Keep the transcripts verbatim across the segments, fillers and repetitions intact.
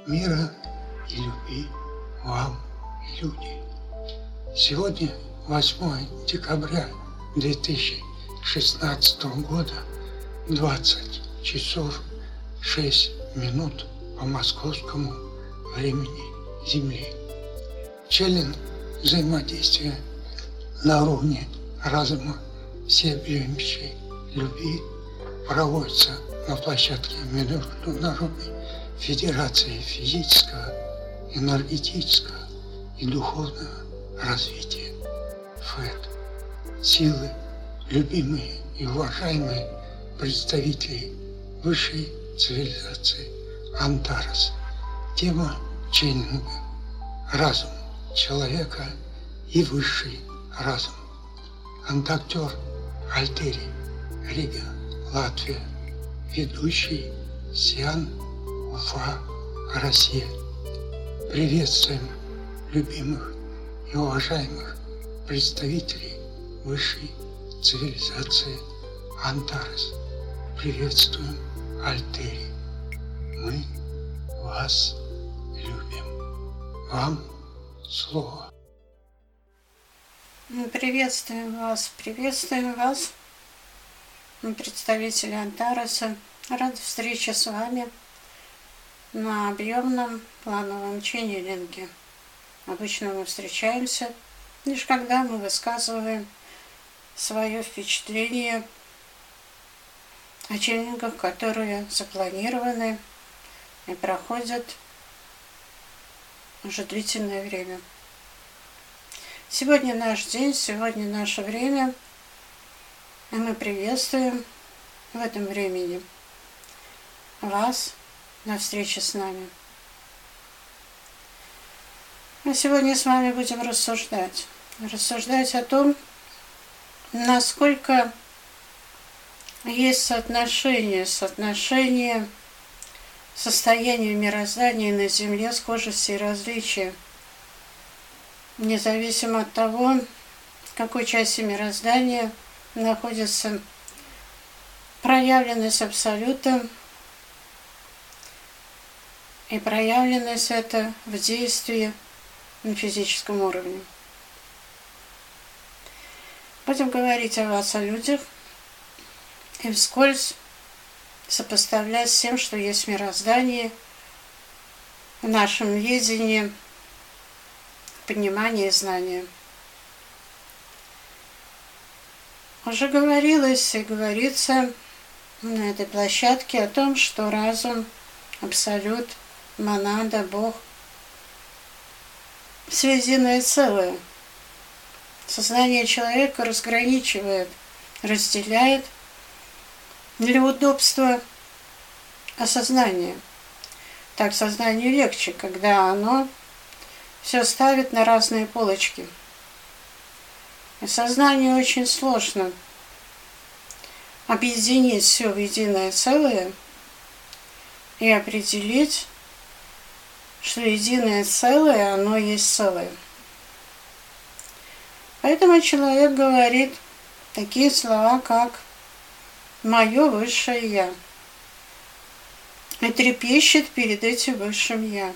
Мира и любви вам, люди. Сегодня восьмое декабря две тысячи шестнадцатого года, двадцать часов шесть минут по московскому времени Земли. Челлендж взаимодействия на уровне разума всеобъемлющей любви проводится на площадке Международной Федерации физического, энергетического и духовного развития ФЭД. Силы, любимые и уважаемые представители высшей цивилизации Антарес. Тема челленджа – разум человека и высший разум. Контактер Альтерий, Рига, Латвия. Ведущий Сиан, Уфа, Россия. Приветствуем любимых и уважаемых представителей высшей цивилизации Антарес. Приветствуем Альтерий. Мы вас любим. Вам слово. Приветствуем вас, приветствуем вас, представители Антареса. Рада встрече с вами на объемном плановом ченнелинге. Обычно мы встречаемся лишь когда мы высказываем свое впечатление о ченнелингах, которые запланированы и проходят уже длительное время. Сегодня наш день, сегодня наше время, и мы приветствуем в этом времени вас на встрече с нами. Мы сегодня с вами будем рассуждать, рассуждать о том, насколько есть соотношение, соотношение состояния мироздания на Земле, схожести и различия, независимо от того, в какой части мироздания находится проявленность Абсолюта, и проявленность это в действии на физическом уровне. Будем говорить о вас, о людях, и вскользь сопоставлять с тем, что есть в мироздании, в нашем видении, понимании и знании. Уже говорилось и говорится на этой площадке о том, что разум, Абсолют, Монада, Бог — все единое целое. Сознание человека разграничивает, разделяет для удобства осознания. Так сознанию легче, когда оно все ставит на разные полочки. И сознанию очень сложно объединить все в единое целое и определить, что единое целое, оно есть целое. Поэтому человек говорит такие слова, как «моё высшее Я», и трепещет перед этим высшим Я.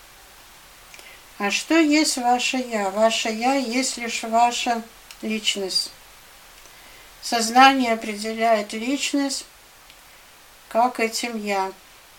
А что есть ваше Я? Ваше Я есть лишь ваша личность. Сознание определяет личность как этим Я.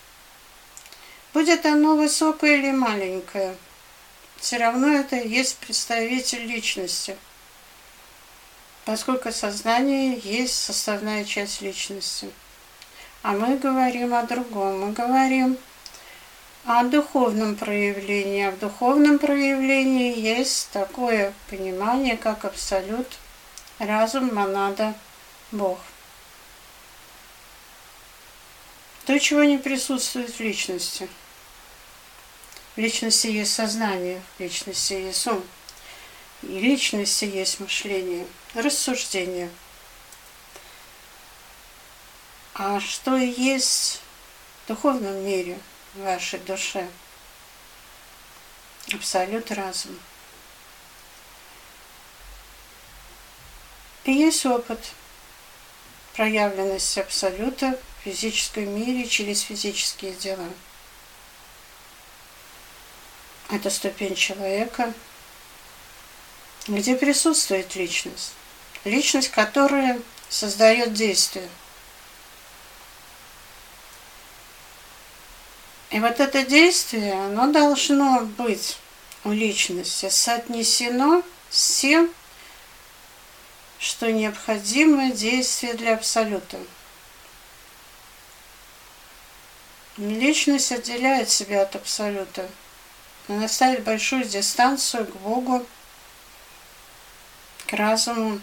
Будет оно высокое или маленькое, все равно это и есть представитель личности, поскольку сознание есть составная часть личности. А мы говорим о другом. Мы говорим о духовном проявлении. А в духовном проявлении есть такое понимание, как Абсолют, разум, Монада, Бог. То, чего не присутствует в личности. В личности есть сознание, в личности есть ум. И в личности есть мышление, рассуждение. А что есть в духовном мире, в вашей душе? Абсолют, разум. И есть опыт проявленности Абсолюта в физическом мире через физические дела. Это ступень человека, где присутствует личность. Личность, которая создает действие. И вот это действие, оно должно быть у личности соотнесено с тем, что необходимо действие для Абсолюта. Личность отделяет себя от Абсолюта. Она ставит большую дистанцию к Богу, к разуму.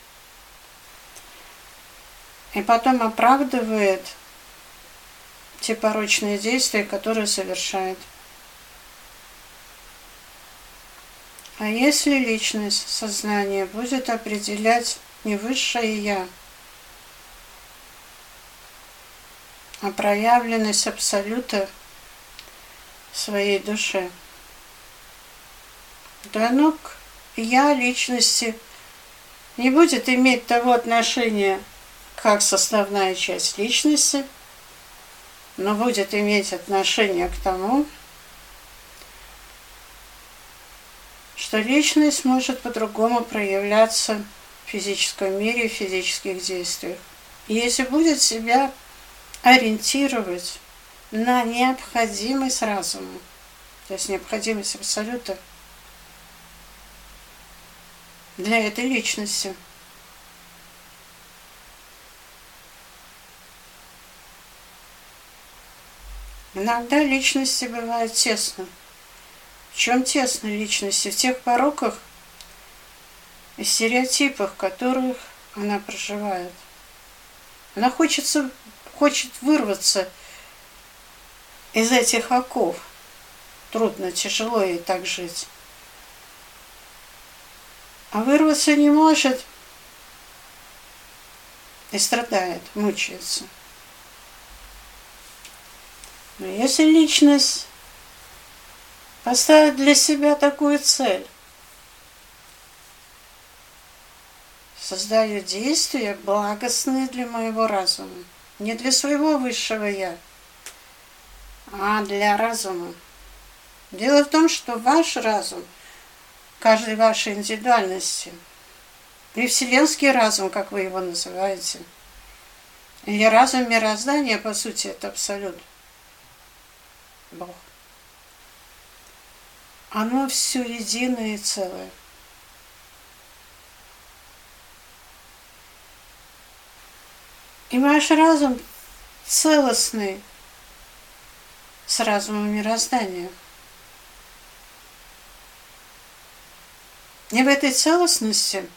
И потом оправдывает те порочные действия, которые совершает. А если личность, сознание будет определять не высшее Я, а проявленность Абсолюта в своей душе, то оно к Я личности не будет иметь того отношения, как составная часть личности, но будет иметь отношение к тому, что личность может по-другому проявляться в физическом мире, в физических действиях. И если будет себя ориентировать на необходимость разума, то есть необходимость Абсолюта для этой личности, иногда личности бывает тесно. В чем тесно личности? В тех пороках и стереотипах, в которых она проживает. Она хочется, хочет вырваться из этих оков. Трудно, тяжело ей так жить. А вырваться не может и страдает, мучается. Но если личность поставить для себя такую цель, создаю действия, благостные для моего разума, не для своего высшего Я, а для разума. Дело в том, что ваш разум, каждой вашей индивидуальности, или вселенский разум, как вы его называете, или разум мироздания, по сути, это Абсолют, Бог. Оно все единое и целое. И ваш разум целостный с разумом мироздания. И в этой целостности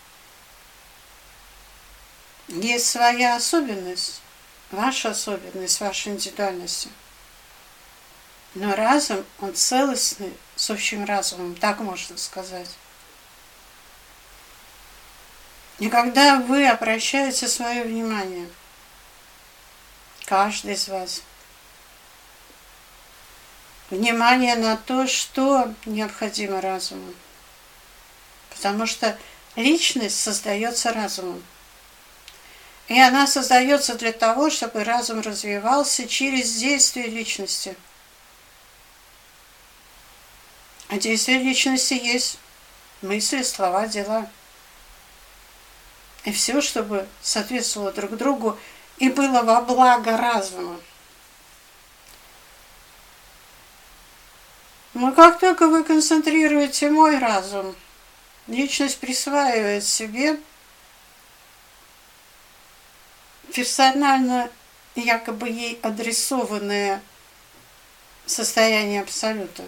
есть своя особенность, ваша особенность, ваша индивидуальность. Но разум, он целостный с общим разумом, так можно сказать. И когда вы обращаете свое внимание, каждый из вас, внимание на то, что необходимо разуму. Потому что личность создается разумом. И она создается для того, чтобы разум развивался через действие личности. А действие личности есть мысли, слова, дела. И все, чтобы соответствовало друг другу и было во благо разума. Но как только вы концентрируете мой разум, личность присваивает себе персонально якобы ей адресованное состояние Абсолюта.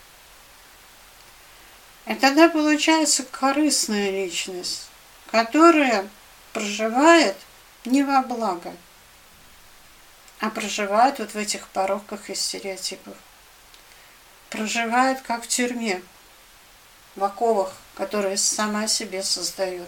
И тогда получается корыстная личность, которая проживает не во благо, а проживает вот в этих пороках и стереотипах. Проживает как в тюрьме, в оковах, которые сама себе создает.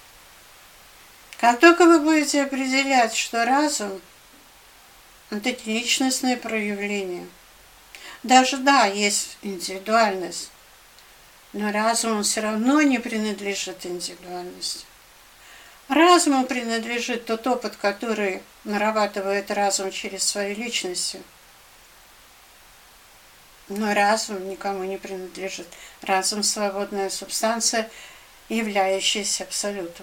Как только вы будете определять, что разум – это личностные проявления, даже да, есть индивидуальность, но разум он все равно не принадлежит индивидуальности. Разуму принадлежит тот опыт, который нарабатывает разум через свои личности. Но разум никому не принадлежит. Разум – свободная субстанция, являющаяся абсолютом.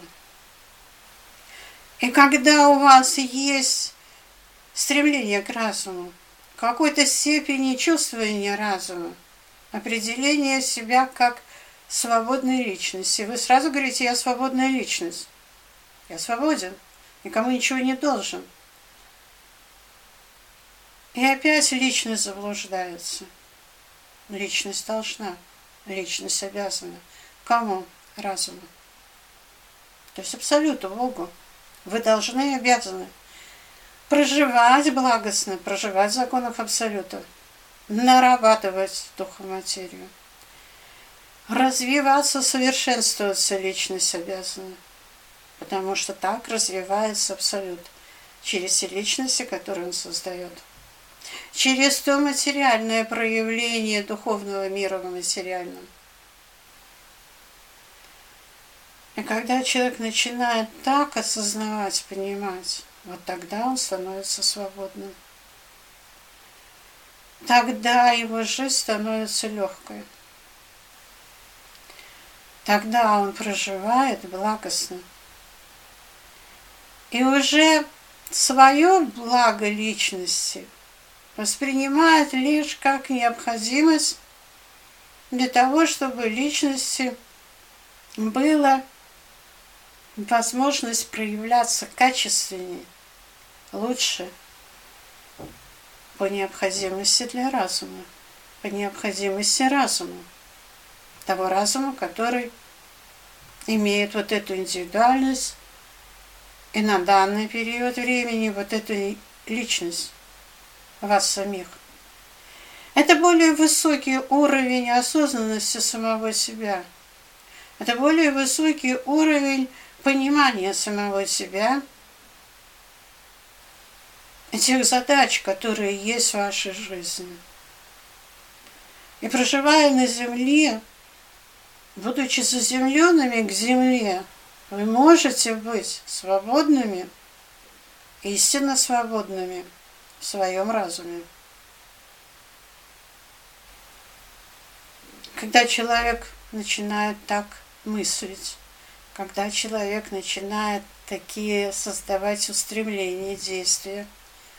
И когда у вас есть стремление к разуму, в какой-то степени чувствование разума, определение себя как свободной личности, вы сразу говорите: я свободная личность, я свободен, никому ничего не должен. И опять личность заблуждается. Личность должна, личность обязана. Кому? Разуму. То есть абсолюту, Богу. Вы должны и обязаны проживать благостно, проживать в законах абсолюта, нарабатывать духом материю, развиваться, совершенствоваться личность обязана, потому что так развивается абсолют через те личности, которые он создает. Через то материальное проявление духовного мира в материальном. И когда человек начинает так осознавать, понимать, вот тогда он становится свободным. Тогда его жизнь становится легкой. Тогда он проживает благостно. И уже свое благо личности воспринимает лишь как необходимость для того, чтобы личности была возможность проявляться качественнее, лучше, по необходимости для разума, по необходимости разума, того разума, который имеет вот эту индивидуальность и на данный период времени вот эту личность вас самих. Это более высокий уровень осознанности самого себя. Это более высокий уровень понимания самого себя, тех задач, которые есть в вашей жизни. И проживая на земле, будучи заземленными к земле, вы можете быть свободными, истинно свободными в своем разуме. Когда человек начинает так мыслить, когда человек начинает такие создавать устремления, действия,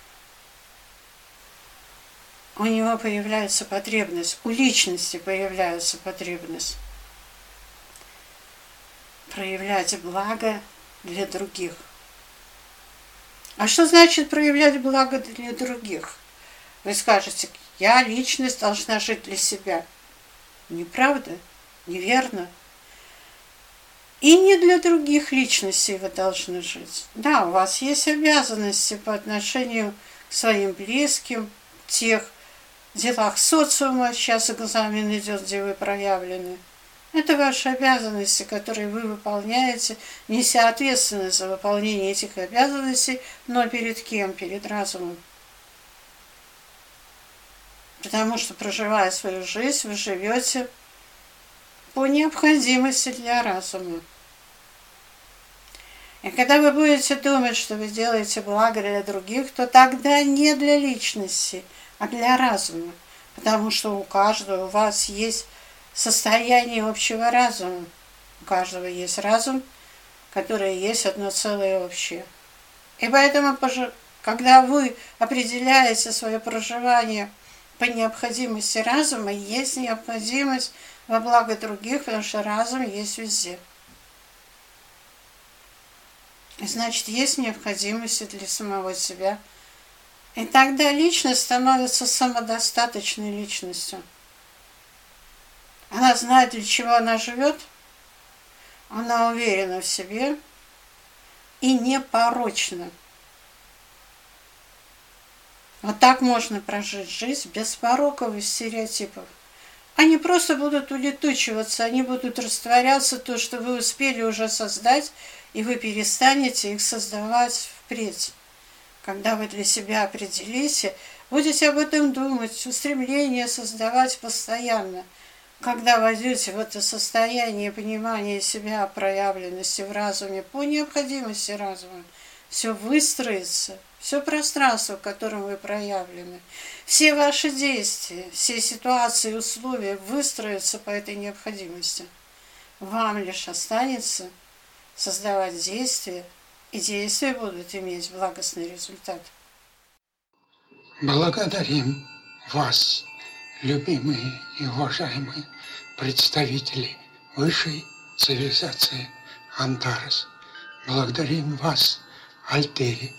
у него появляется потребность, у личности появляется потребность проявлять благо для других. А что значит проявлять благо для других? Вы скажете: я, личность, должна жить для себя. Неправда, неверно. И не для других личностей вы должны жить. Да, у вас есть обязанности по отношению к своим близким, в тех делах социума, сейчас экзамен идет, где вы проявлены. Это ваши обязанности, которые вы выполняете, неся ответственность за выполнение этих обязанностей, но перед кем? Перед разумом. Потому что, проживая свою жизнь, вы живете по необходимости для разума. И когда вы будете думать, что вы делаете благо для других, то тогда не для личности, а для разума. Потому что у каждого у вас есть состояние общего разума. У каждого есть разум, который есть одно целое общее. И поэтому, когда вы определяете свое проживание по необходимости разума, есть необходимость во благо других, потому что разум есть везде. И значит, есть необходимость для самого себя. И тогда личность становится самодостаточной личностью. Она знает, для чего она живет, она уверена в себе и непорочна. Вот так можно прожить жизнь без пороков и стереотипов. Они просто будут улетучиваться, они будут растворяться, то, что вы успели уже создать, и вы перестанете их создавать впредь. Когда вы для себя определите, будете об этом думать, устремление создавать постоянно. Когда войдете в это состояние понимания себя, проявленности в разуме, по необходимости разума, все выстроится все пространство, в котором вы проявлены, все ваши действия, все ситуации и условия выстроятся по этой необходимости. Вам лишь останется создавать действия, и действия будут иметь благостный результат. Благодарим вас, любимые и уважаемые представители высшей цивилизации Антарес. Благодарим вас, Альтери,